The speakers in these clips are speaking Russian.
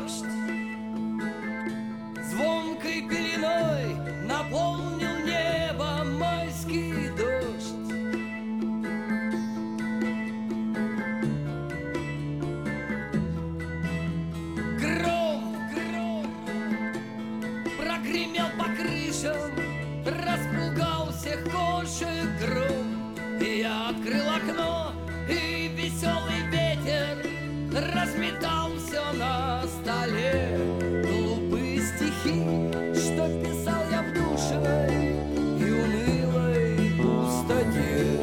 дождь звонкой пеленой наполнил небо майский дождь. Гром прогремел по крышам, распугал всех кошек гром. И я открыл окно, и веселый ветер разметал все на столе. Глупые стихи, что писал я в душной и унылой пустоте.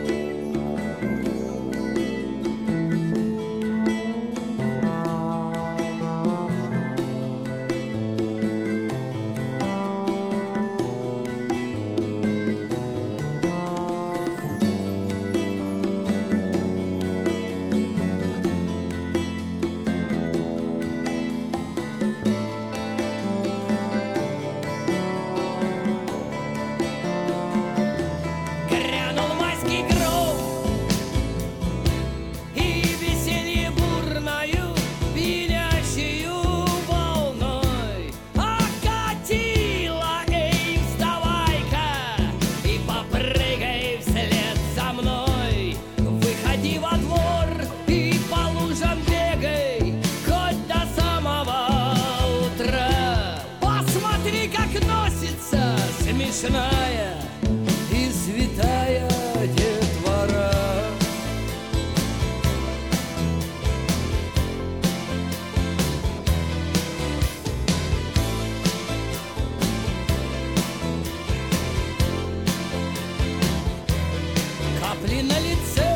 Смешная и святая детвора. Капли на лице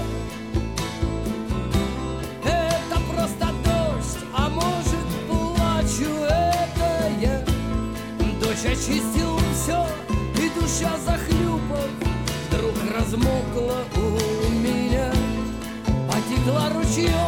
— это просто дождь, а может, плачу, это я. Дождь очистил все, и душа, захлюпав, вдруг размокла у меня, потекла ручьем.